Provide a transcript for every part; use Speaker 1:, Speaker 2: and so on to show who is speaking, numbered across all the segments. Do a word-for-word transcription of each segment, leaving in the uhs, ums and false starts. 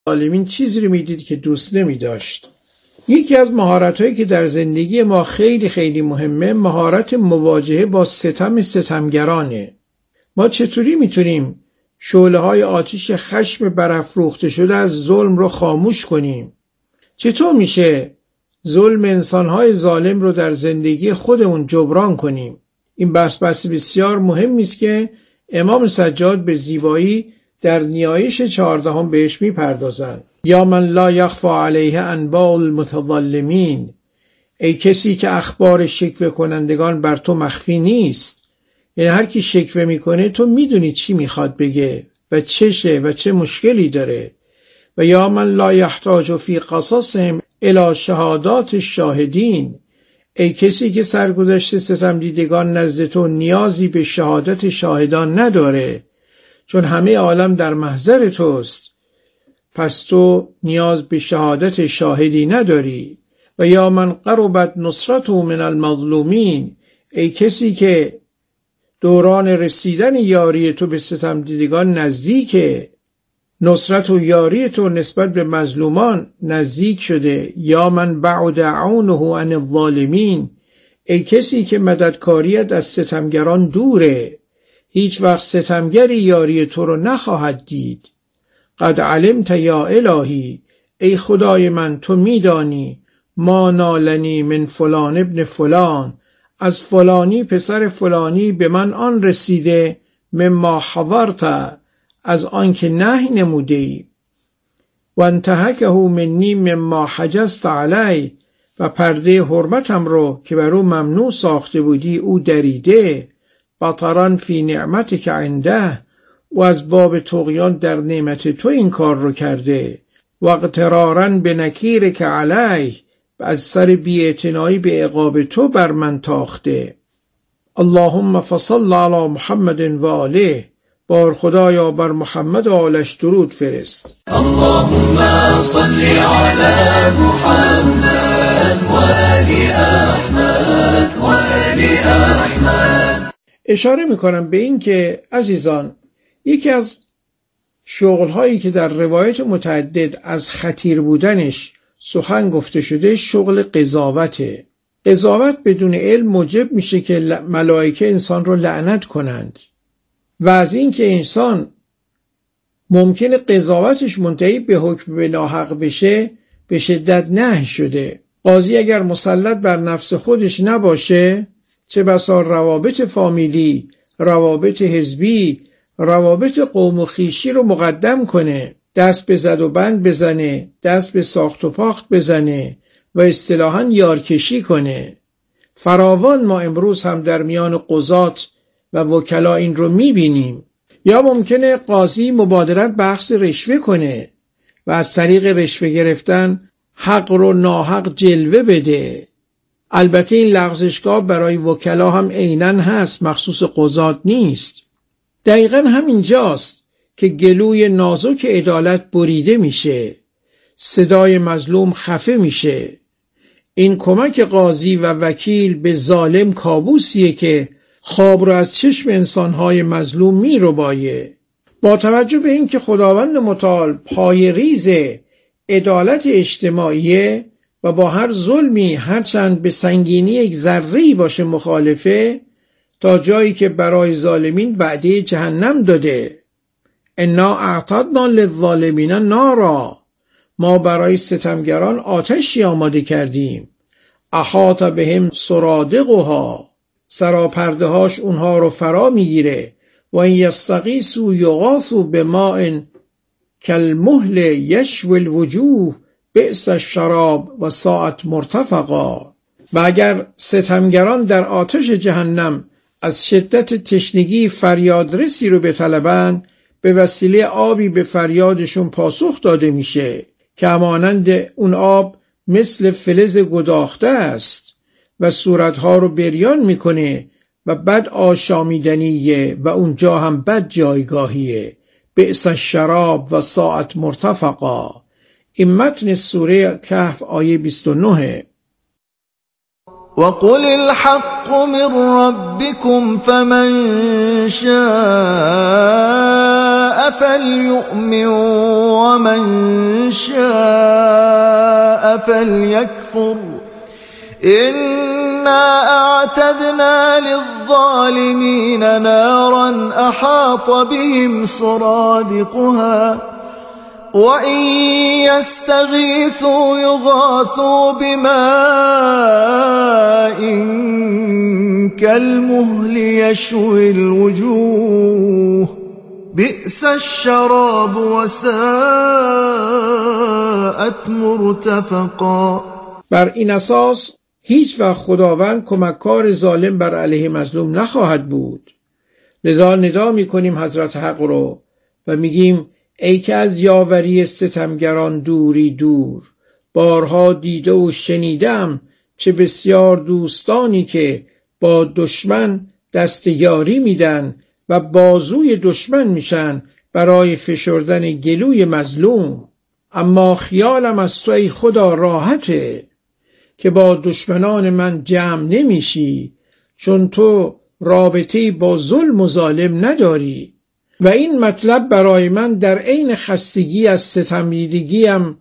Speaker 1: ظالمین چیزی رو میدید که دوست نمیداشت. یکی از مهارت‌هایی که در زندگی ما خیلی خیلی مهمه مهارت مواجهه با ستم ستمگرانه. ما چطوری میتونیم شعله‌های آتش خشم برافروخته شده از ظلم رو خاموش کنیم؟ چطور میشه ظلم انسان‌های ظالم رو در زندگی خودمون جبران کنیم؟ این بحث بحث بسیار مهمی است که امام سجاد به زیبایی در نیایش چهاردهم بهش میپردازند. یا من لا یخفی علیه انباء المتظلمین، ای کسی که اخبار شکوه کنندگان بر تو مخفی نیست. یعنی هر کی شکوه میکنه تو میدونی چی میخواد بگه و چشه و چه مشکلی داره. و یا من لا یحتاج فی قصصهم الی شهادات الشاهدین، ای کسی که سرگذشت ستم دیدگان نزد تو نیازی به شهادت شاهدان نداره، چون همه عالم در محضر توست، پس تو نیاز به شهادت شاهدی نداری. و یا من قربت نصرته من المظلومین، ای کسی که دوران رسیدن یاری تو به ستم دیدگان نزدیکه، نصرت و یاری تو نسبت به مظلومان نزدیک شده. یا من بعد عونه عن الظالمین، ای کسی که مددکاریت از ستمگران دوره، هیچ وقت ستمگری یاری تو رو نخواهد دید. قد علمت یا الهی، ای خدای من تو میدانی، ما نالنی من فلان ابن فلان، از فلانی پسر فلانی به من آن رسیده، مما حضرت، از آن که نهی نموده ای، و انتهکه منی مما حجزت علی، و پرده حرمتم رو که بر او ممنوع ساخته بودی او دریده. بطران فی نعمتک عنده، و از باب طغیان در نعمت تو این کار رو کرده. و اغترارا به نکیرک علیه، و از سر بی‌اعتنایی به عقاب تو بر من تاخته. اللهم فصل علی محمد و آله، بار خدایا بر محمد و آلش درود فرست.
Speaker 2: اللهم صل علی محمد و آل احمد و آل احمد.
Speaker 1: اشاره میکنم به این که عزیزان، یکی از شغلهایی که در روایت متعدد از خطیر بودنش سخن گفته شده شغل قضاوته. قضاوت بدون علم موجب میشه که ملائکه انسان رو لعنت کنند، و از این که انسان ممکنه قضاوتش منتهی به حکم به ناحق بشه به شدت نهی شده. قاضی اگر مسلط بر نفس خودش نباشه، چه بسا روابط فامیلی، روابط حزبی، روابط قوم و خویشی رو مقدم کنه، دست به زد و بند بزنه، دست به ساخت و پاخت بزنه و اصطلاحاً یارکشی کنه. فراوان ما امروز هم در میان قضات و وکلا این رو میبینیم. یا ممکنه قاضی مبادرت بحث رشوه کنه و از طریق رشوه گرفتن حق رو ناحق جلوه بده. البته این لغزشگاه برای وکلا هم عیناً هست، مخصوص قضات نیست. دقیقاً همینجاست که گلوی نازک عدالت بریده میشه، صدای مظلوم خفه میشه. این کمک قاضی و وکیل به ظالم کابوسیه که خواب رو از چشم انسانهای مظلوم میربایه. با توجه به این که خداوند متعال پای ریز عدالت اجتماعیه و با هر ظلمی هرچند به سنگینی یک ذره‌ای باشه مخالفه، تا جایی که برای ظالمین وعده جهنم داده. انا اعتدنا للظالمین نارا، ما برای ستمگران آتشی آماده کردیم. احاط بهم سرادقها، سراپرده هاش اونها رو فرا میگیره. و این یستغیثوا یغاثوا بماء کالمهل یشوی الوجوه بئس الشراب و ساعت مرتفقا. و اگر ستمگران در آتش جهنم از شدت تشنگی فریادرسی رو بطلبن، به وسیله آبی به فریادشون پاسخ داده میشه که همانند اون آب مثل فلز گداخته است و صورتها رو بریان میکنه و بد آشامیدنیه و اونجا هم بد جایگاهیه. بئس الشراب و ساعت مرتفقا. این متن سوره کهف آیه بیست و نه.
Speaker 2: وقل الحق من ربكم فمن شاء فليؤمن ومن شاء فليكفر إنا أعتدنا للظالمين نارا أحاط بهم سرادقها وإن يستغيثوا يغاثوا بماء كالمهل يشوي الوجوه بئس الشراب وساءت مرتفقا.
Speaker 1: بر این اساس هیچ وقت خداوند کمککار ظالم بر علیه مظلوم نخواهد بود. لذا ندا می‌کنیم حضرت حق رو و میگیم ای که از یاوری ستمگران دوری دور، بارها دیده و شنیدم چه بسیار دوستانی که با دشمن دست یاری میدن و بازوی دشمن میشن برای فشردن گلوی مظلوم. اما خیالم از تو ای خدا راحته که با دشمنان من جمع نمیشی، چون تو رابطه‌ای با ظلم و ظالم نداری و این مطلب برای من در عین خستگی از ستمدیدگیم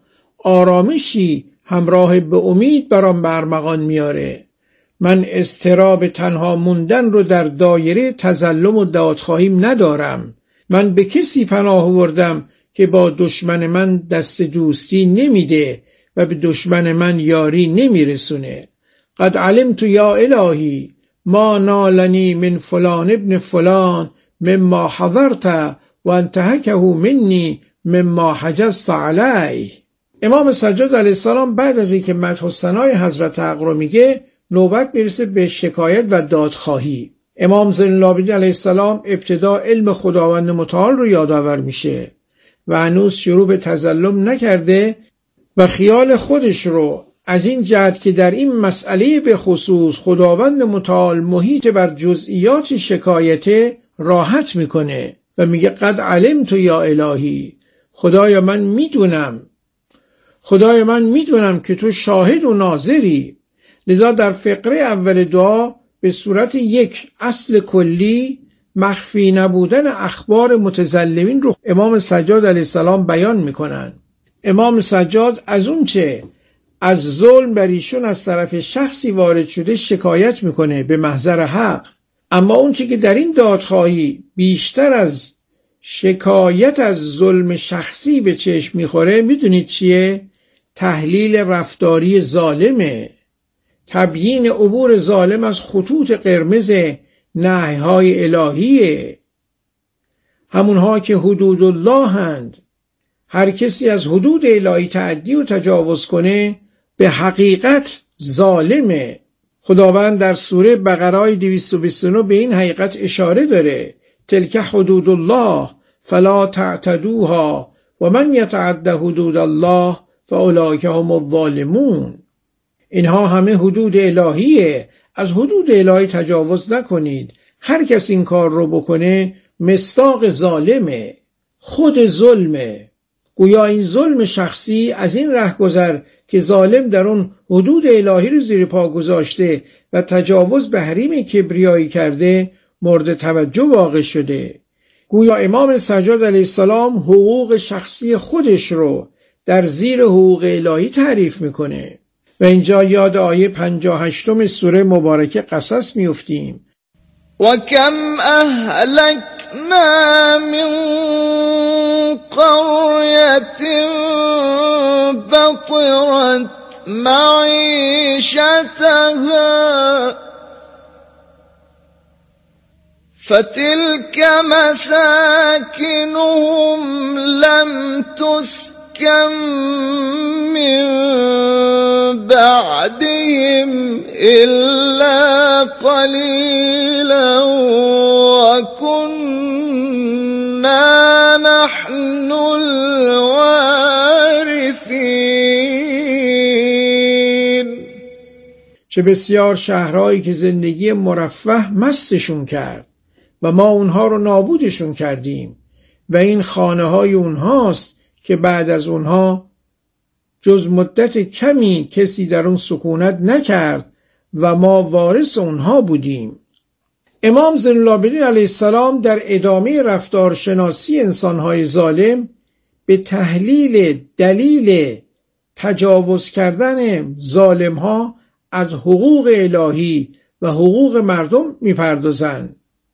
Speaker 1: آرامشی همراه به امید برام برمغان میاره. من اضطراب تنها موندن رو در دایره تظلم و دادخواهیم ندارم. من به کسی پناه آوردم که با دشمن من دست دوستی نمیده و به دشمن من یاری نمیرسونه. قد علمت یا الهی ما نالنی من فلان ابن فلان مما حضرت و انتهکه منی مما حجزت علیه. امام سجاد علیه السلام بعد از اینکه مدح و ثنای حضرت حق رو میگه، نوبت میرسه به شکایت و دادخواهی. امام زین العابدین علیه السلام ابتدا علم خداوند متعال رو یادآور میشه و هنوز شروع به تظلم نکرده و خیال خودش رو از این جهت که در این مسئله به خصوص خداوند متعال محیط بر جزئیات شکایت راحت میکنه و میگه قد علمت یا الهی، خدایا من میدونم خدای من میدونم که تو شاهد و ناظری. لذا در فقره اول دعا به صورت یک اصل کلی مخفی نبودن اخبار متظلمین رو امام سجاد علیه السلام بیان میکنن. امام سجاد از اون چه از ظلم بر ایشون از طرف شخصی وارد شده شکایت میکنه به محضر حق، اما اون چه که در این دادخواهی بیشتر از شکایت از ظلم شخصی به چشم میخوره، میدونید چیه؟ تحلیل رفتاری ظالمه، تبیین عبور ظالم از خطوط قرمز نهی‌های الهیه، همونها که حدود الله هند. هر کسی از حدود الهی تعدی و تجاوز کنه به حقیقت ظالمه. خداوند در سوره بقره دویست و بیست و نه به این حقیقت اشاره داره: تلک حدود الله فلا تعتدوها و من یتعد حدود الله فاولئک هم الظالمون. اینها همه حدود الهیه، از حدود الهی تجاوز نکنید. هر کس این کار رو بکنه مصداق ظالمه، خود ظلمه. گویا این ظلم شخصی از این رهگذر که ظالم در اون حدود الهی رو زیر پا گذاشته و تجاوز به حریم کبریایی کرده مورد توجه واقع شده. گویا امام سجاد علیه السلام حقوق شخصی خودش رو در زیر حقوق الهی تعریف میکنه و اینجا یاد آیه پنجاه و هشتم سوره مبارکه قصص میفتیم.
Speaker 2: و کم اهلکنا من قریة بطرت معیشتها فتلك مساکنهم لم تسکن من بعدهم إلا قلیلا وكنا نحن الوارثین.
Speaker 1: چه بسیار شهرهایی که زندگی مرفه مستشون کرد و ما اونها رو نابودشون کردیم و این خانه های اونهاست که بعد از اونها جز مدت کمی کسی در اون سکونت نکرد و ما وارث اونها بودیم. امام زین العابدین علیه السلام در ادامه رفتارشناسی انسانهای ظالم به تحلیل دلیل تجاوز کردن ظالمها از حقوق الهی و حقوق مردم میپردازند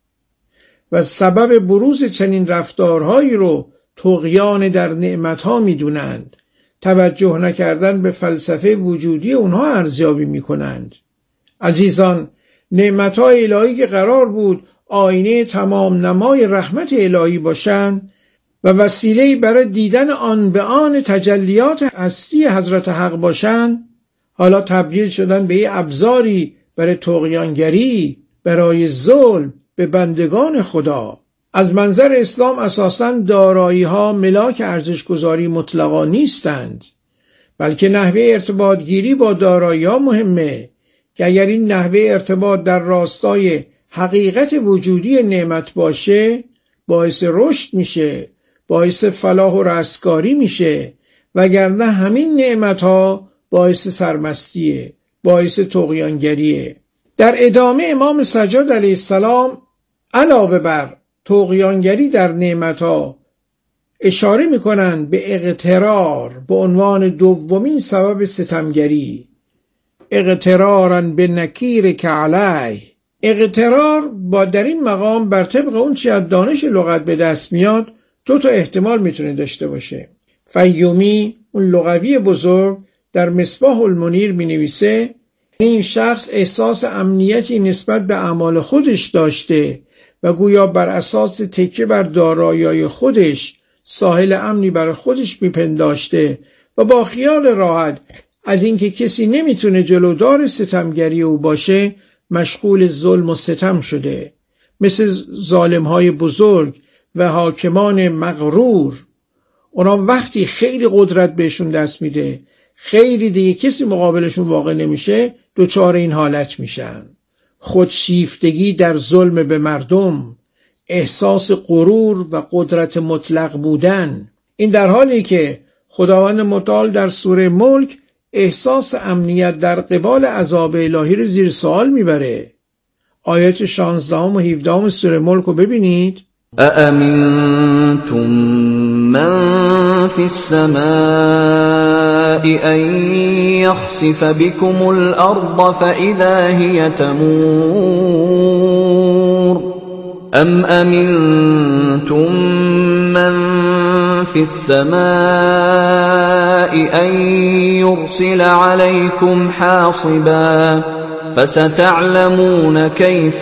Speaker 1: و سبب بروز چنین رفتارهایی رو طغیان در نعمتها میدونند. توجه نکردن به فلسفه وجودی اونها ارزیابی میکنند. عزیزان، نعمتهای الهی که قرار بود آینه تمام نمای رحمت الهی باشند و وسیله‌ای برای دیدن آن به آن تجلیات هستی حضرت حق باشند، حالا تبدیل شدن به یه ابزاری برای طغیانگری، برای ظلم به بندگان خدا. از منظر اسلام اساساً دارایی‌ها ملاک ارزش‌گذاری مطلقا نیستند، بلکه نحوه ارتباط گیری با دارایی‌ها مهمه که اگر این نحوه ارتباط در راستای حقیقت وجودی نعمت باشه، باعث رشد میشه، باعث فلاح و رستگاری میشه، وگرنه همین نعمت‌ها باعث سرمستیه، باعث طغیانگریه. در ادامه امام سجاد علیه السلام علاوه بر طغیانگری در نعمت‌ها اشاره می‌کنند به اغترار به عنوان دومین سبب ستمگری. اغترارا به نکیر که علیه. اغترار با در این مقام بر طبق اون چی از دانش لغت به دست میاد دو تا احتمال میتونه داشته باشه. فیومی، اون لغوی بزرگ، در مصباح المنیر می نویسه این شخص احساس امنیتی نسبت به اعمال خودش داشته و گویا بر اساس تکیه بر دارایی‌های خودش ساحل امنی برای خودش میپنداشته و با خیال راحت از اینکه کسی نمیتونه جلودار ستمگری او باشه مشغول ظلم و ستم شده. مثل ظالم‌های بزرگ و حاکمان مغرور، اونا وقتی خیلی قدرت بهشون دست میده، خیلی دیگه کسی مقابلشون واقع نمیشه، دوچار این حالت میشن. خودشیفتگی در ظلم به مردم، احساس غرور و قدرت مطلق بودن. این در حالی که خداوند متعال در سوره ملک احساس امنیت در قبال عذاب الهی رو زیر سوال میبره. آیات شانزده و هفده سوره ملک رو ببینید.
Speaker 3: أأمنتم من في السماء أن يخسف بكم الأرض فإذا هي تمور أم أمنتم من في السماء أن يرسل عليكم حاصبا فستعلمون كيف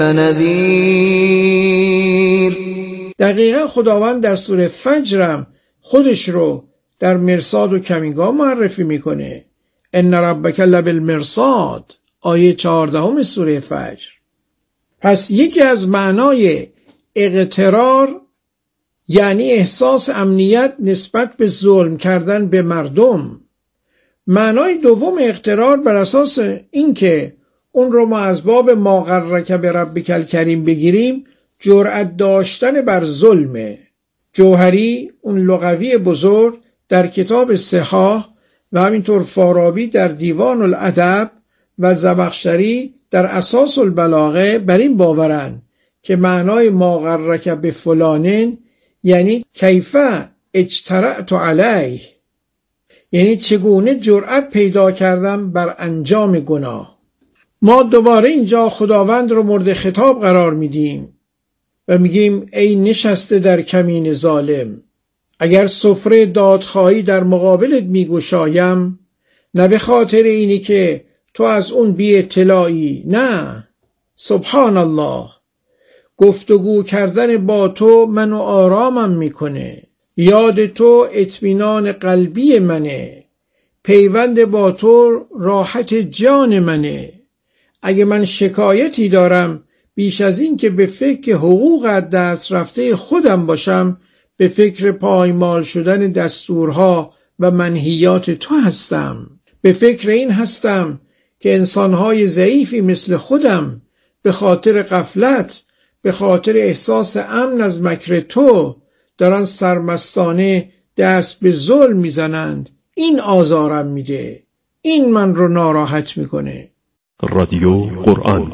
Speaker 3: نذير.
Speaker 1: دقیقا خداوند در سوره فجرم خودش رو در مرصاد و کمینگاه معرفی میکنه. ان ربک لبالمرصاد، آیه چهاردهم سوره فجر. پس یکی از معنای اغترار یعنی احساس امنیت نسبت به ظلم کردن به مردم. معنای دوم اغترار بر اساس اینکه اون رو ما از باب ما غرک بربک الکریم بگیریم، جرأت داشتن بر ظلمه. جوهری، اون لغوی بزرگ، در کتاب صحاح و همینطور فارابی در دیوان الادب و زمخشری در اساس البلاغه بر این باورن که معنای ما غرک به فلانن یعنی کیفه اجترأت علیه، یعنی چگونه جرأت پیدا کردم بر انجام گناه. ما دوباره اینجا خداوند رو مورد خطاب قرار میدیم و میگیم ای نشسته در کمین ظالم، اگر سفره دادخواهی در مقابلت میگشایم، نه به خاطر اینی که تو از اون بی اطلاعی، نه، سبحان الله، گفتگو کردن با تو منو آرامم میکنه، یاد تو اطمینان قلبی منه، پیوند با تو راحت جان منه. اگه من شکایتی دارم بیش از این که به فکر حقوق از دست رفته خودم باشم، به فکر پایمال شدن دستورها و منهیات تو هستم. به فکر این هستم که انسانهای ضعیفی مثل خودم به خاطر غفلت، به خاطر احساس امن از مکر تو دارن سرمستانه دست به ظلم میزنند. این آزارم میده، این من رو ناراحت میکنه.
Speaker 4: رادیو قرآن.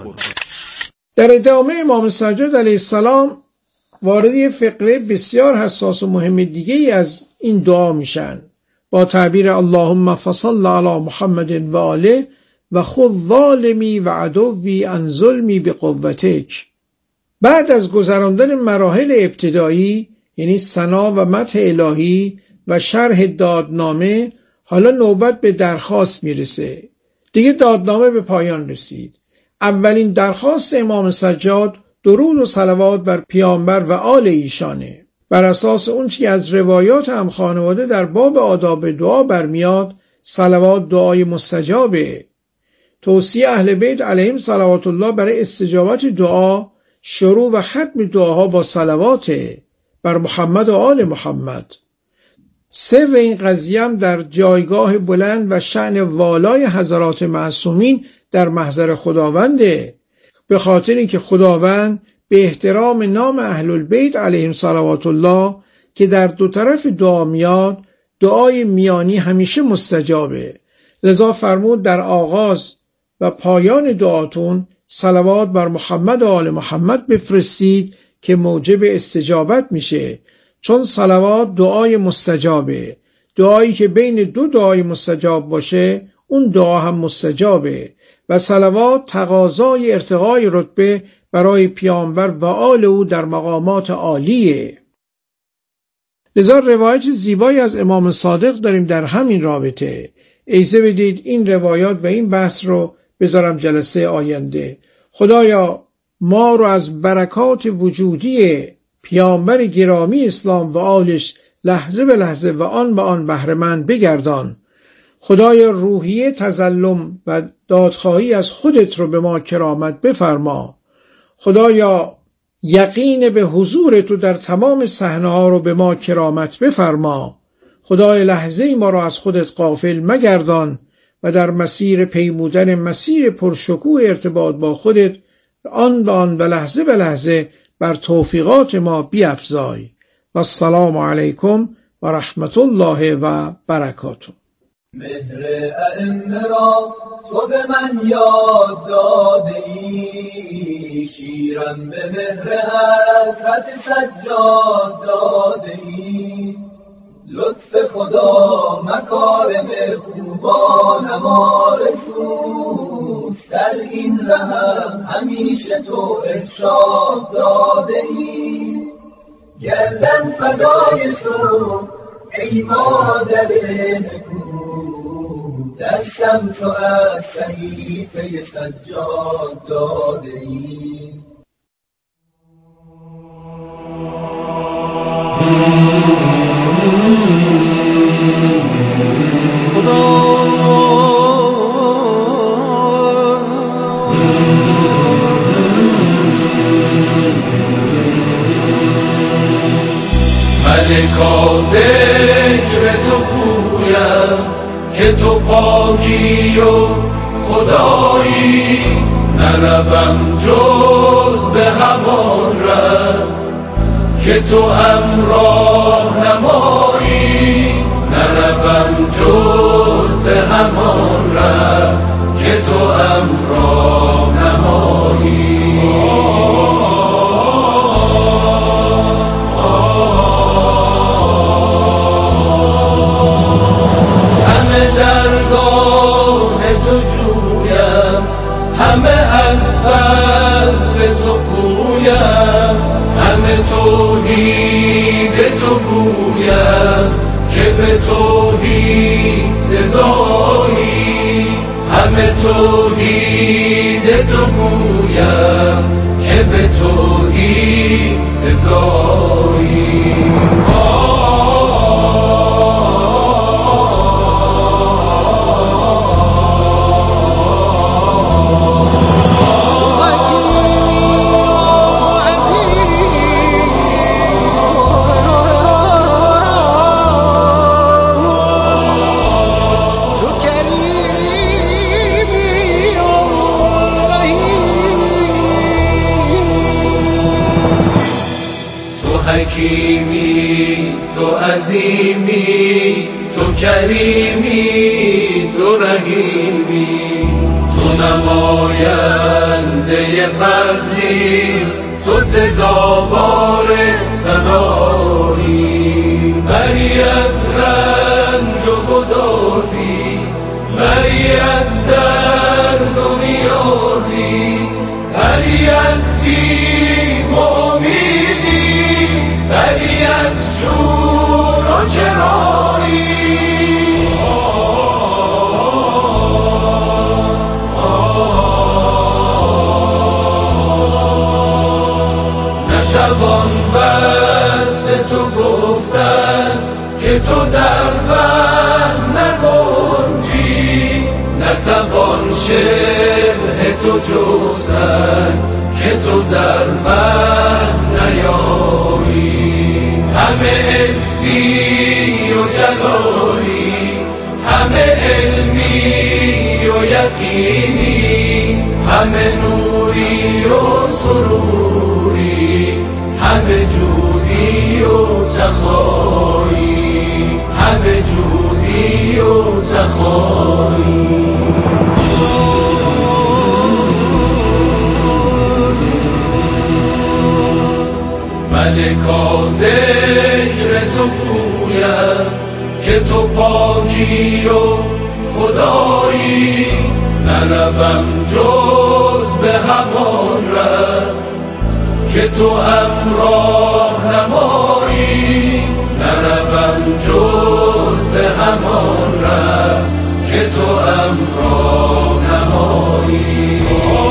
Speaker 1: در ادامه امام سجاد علیه السلام وارد یه فقره بسیار حساس و مهم دیگه ای از این دعا میشن با تعبیر اللهم فصل علی محمد و آله و خذ ظالمی و عدوی عن ظلمی بقوتک. بعد از گذراندن مراحل ابتدایی یعنی ثنا و مدح الهی و شرح دادنامه، حالا نوبت به درخواست میرسه. دیگه دادنامه به پایان رسید. اولین درخواست امام سجاد درود و صلوات بر پیامبر و آل ایشانه. بر اساس اون چی از روایات هم خانواده در باب آداب دعا برمیاد، صلوات دعای مستجابه. توصیه اهل بیت علیهم صلوات الله برای استجابت دعا، شروع و ختم دعاها با صلواته بر محمد و آل محمد. سر این قضیه هم در جایگاه بلند و شأن والای حضرات معصومین در محضر خداونده، به خاطر اینکه خداوند به احترام نام اهل البیت علیهم صلوات الله که در دو طرف دعا میاد، دعای میانی همیشه مستجابه. لذا فرمود در آغاز و پایان دعاتون صلوات بر محمد و آل محمد بفرستید که موجب استجابت میشه، چون صلوات دعای مستجابه. دعایی که بین دو دعای مستجاب باشه اون دعا هم مستجابه و صلوات تقاضای ارتقای رتبه برای پیامبر و آل او در مقامات عالیه. لذا روایت زیبایی از امام صادق داریم در همین رابطه. اجازه بدید این روایات و این بحث رو بذارم جلسه آینده. خدایا ما رو از برکات وجودی پیامبر گرامی اسلام و آلش لحظه به لحظه و آن به آن بهره مند بگردان. خدایا روحیه تظلم و دادخواهی از خودت رو به ما کرامت بفرما. خدایا یقین به حضور تو در تمام صحنه ها رو به ما کرامت بفرما. خدای لحظه ما رو از خودت غافل مگردان و در مسیر پیمودن مسیر پرشکوه ارتباط با خودت آن به آن و لحظه به لحظه بر توفیقات ما بیفزای. و السلام علیکم و رحمت الله و برکاته.
Speaker 5: مهر ائمه را تو به من یاد داده ای، شیرم به مهر حضرت سجاد داده ای. لطف خدا مکارم خوبانم آرزوست، در این رهم همیشه تو ارشاد داده ای. گردن فدای تو ای مادر نکو، دستم تو از صحیفه سجاد داده ای. خدا ملکا ذکر تو گویم که تو پاکی و خدایی، نروم جز به همان ره که تو همراه نمایی. نروم جز به همان ره که تو همراه نمایی. همه درگاه تو جویم، همه از فضل تو پویم، همه توحید تو گویم که به توحید سزایی. همه توحید تو گویم که به توحید سزایی. حکیمی تو عظیمی، تو کریمی تو رحیمی، تو نماینده فضلی تو سزاوار صدایی، بری از رنج و گدازی، بری از درد و نیازی، بری از بیم و امیدی، بری از جون و چرایی. نتوان بس به تو گفتن که تو در فهم نگنجی، نتوان شبه تو جستن که تو در فهم نیایی. همه حسی و جلالی، همه علمی و یقینی، همه نوری و سروری، همه جودی و سخایی، همه جودی و سخایی. ملکا ذکر تو گویم که تو پاکی و خدایی، نروم جز به همان ره که تو همراه نمایی، نروم جز به همان ره که تو همراه نمایی.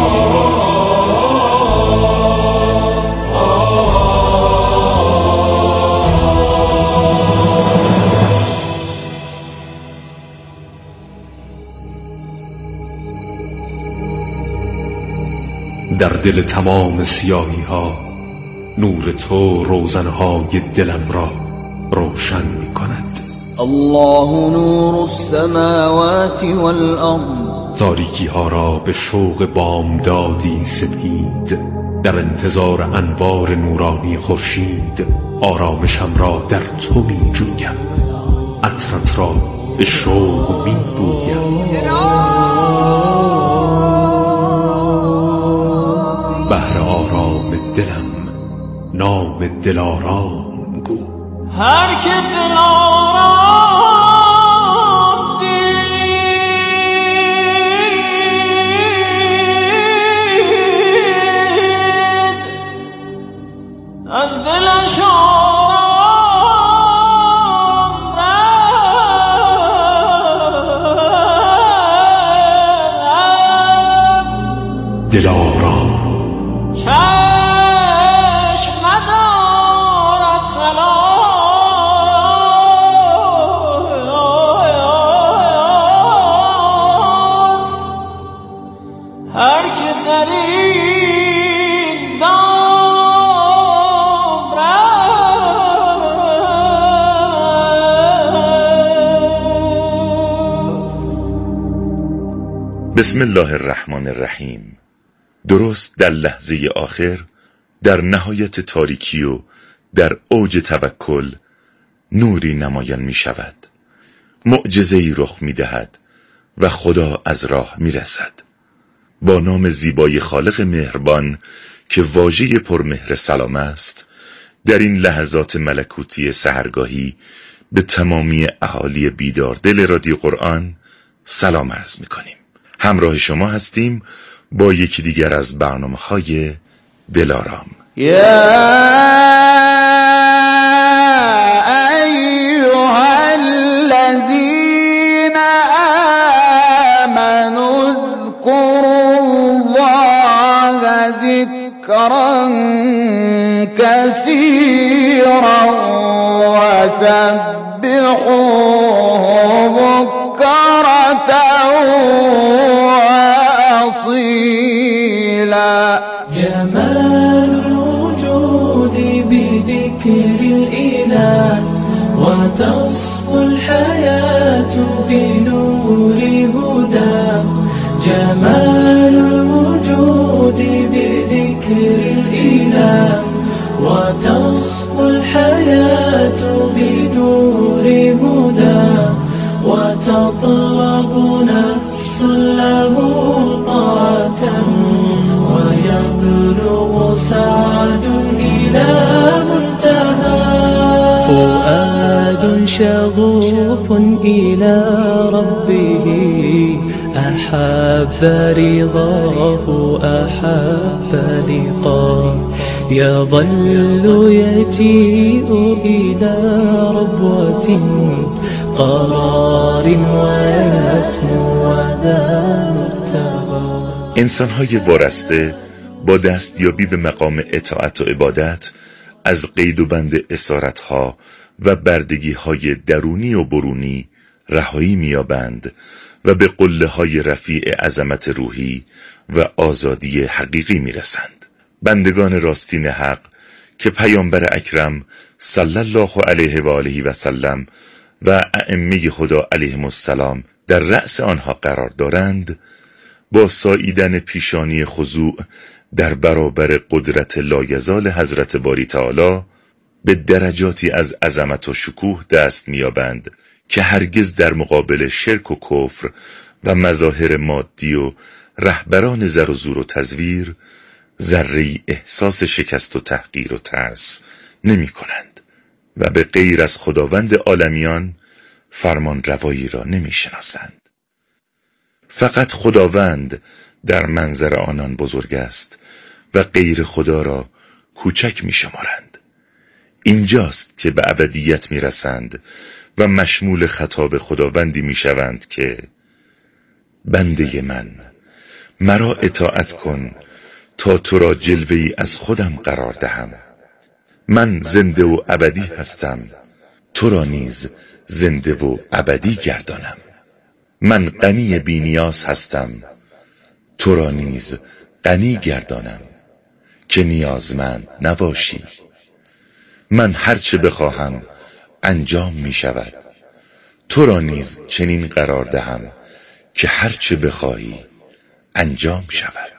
Speaker 4: در دل تمام سیاهی ها نور تو روزنهای دلم را روشن می کند.
Speaker 3: الله نور السماوات والارض،
Speaker 4: تاریکی ها را به شوق بامدادی سپید، در انتظار انوار نورانی خورشید آرامشم را در تو می جویم، عطرت را به شوق می بویم. بهر آرام دلم نام دلارام گو.
Speaker 2: هر که دلارام دید، از دلش آرام رفت.
Speaker 4: دلارام
Speaker 2: چشم ندارد خلاص، هر که در این دام رفت.
Speaker 6: بسم الله الرحمن الرحیم. درست در لحظه آخر، در نهایت تاریکی و در اوج توکل، نوری نمایان می شود، معجزه‌ای رخ می دهد و خدا از راه می رسد. با نام زیبای خالق مهربان که واژه پرمهر سلام است، در این لحظات ملکوتی سحرگاهی به تمامی اهالی بیدار دل رادیو قرآن سلام عرض می کنیم. همراه شما هستیم با یکی دیگر از برنامه‌های دلارام.
Speaker 2: یا ایها الذین آمنوا اذکروا الله ذکرا کثیرا وسبحوه بکرة
Speaker 5: جمال الوجود بذكر الإله، وتصفو الحياة بنور هدى. جمال الوجود بذكر الإله، وتصفو الحياة بنور هدى. وتطلب نفس شخص له طاعة ويبلغ سعد إلى منتهى فؤاد شغوف إلى ربه أحب رضاه أحب لقاه يظل يجيء إلى ربوة قرار ويسمو وذا مرتبى.
Speaker 6: انسان‌های وارسته با دستیابی به مقام اطاعت و عبادت از قید و بند اسارت‌ها و بردگی‌های درونی و برونی رهایی می‌یابند و به قله‌های رفیع عظمت روحی و آزادی حقیقی می‌رسند. بندگان راستین حق که پیامبر اکرم صلی الله علیه و آله و سلم و ائمه خدا علیهم السلام در رأس آنها قرار دارند، با ساییدن پیشانی خضوع در برابر قدرت لایزال حضرت باری تعالی به درجاتی از عظمت و شکوه دست می‌یابند که هرگز در مقابل شرک و کفر و مظاهر مادی و رهبران زر و زور و تزویر ذره‌ای احساس شکست و تحقیر و ترس نمی کنند و به غیر از خداوند عالمیان فرمان روایی را نمی شناسند. فقط خداوند در منظر آنان بزرگ است و غیر خدا را کوچک می شمارند. اینجاست که به ابدیت می رسند و مشمول خطاب خداوندی می شوند که بنده من مرا اطاعت کن تا تو را جلوه‌ای از خودم قرار دهم. من زنده و ابدی هستم، تو را نیز زنده و ابدی گردانم. من غنی بی نیاز هستم، تو را نیز غنی گردانم که نیازمند نباشی. من هرچه بخواهم انجام می شود، تو را نیز چنین قرار دهم که هرچه بخواهی انجام شود.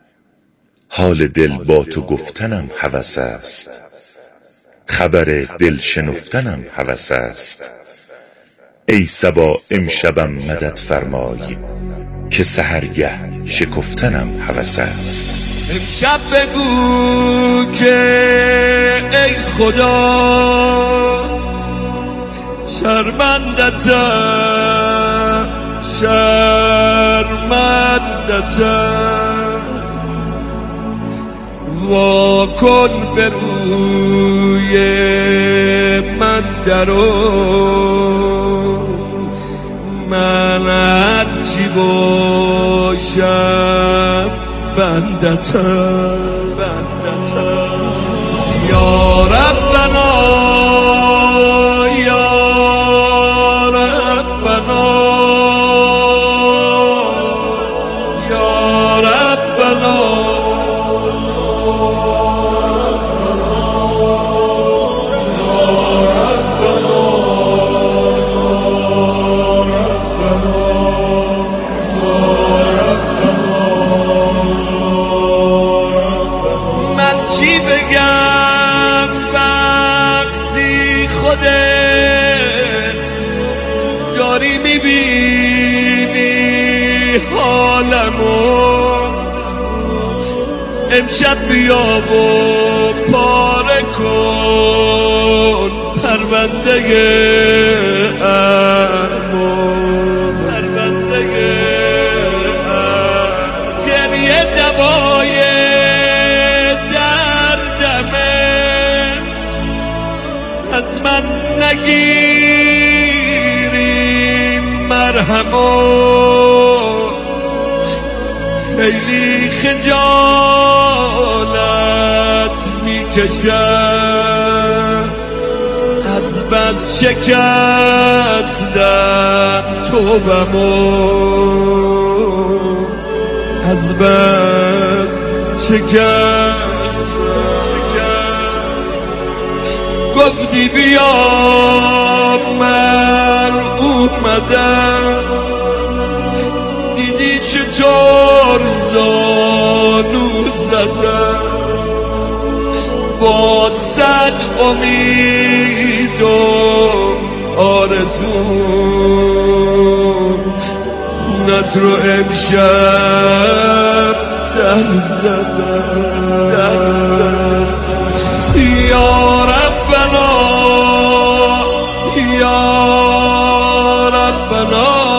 Speaker 6: حال دل با تو گفتنم هوس است، خبر دل شنفتنم هوس است. ای صبا امشبم مدد فرمای که سحرگه شکفتنم هوس است.
Speaker 2: امشب بگو که ای خدا شرمندتم شرمندتم وا کن به روی من درو من هرچی باشم بندتم یا ربنا یا ربنا یا ربنا چی بگم وقتی خودت داری میبینی حالمو. امشب بیا و پاره کن پرونده ارمو پرونده ارمو گریه دوای از من نگیری مرهمو. خیلی خجالت میکشم از بس شکستم توبمو از بس شکستم. گفتی بیا من اومدم دیدی چطور زانو زدم با صد امید و آرزو خونت وصلت رو امشب در زدم. یا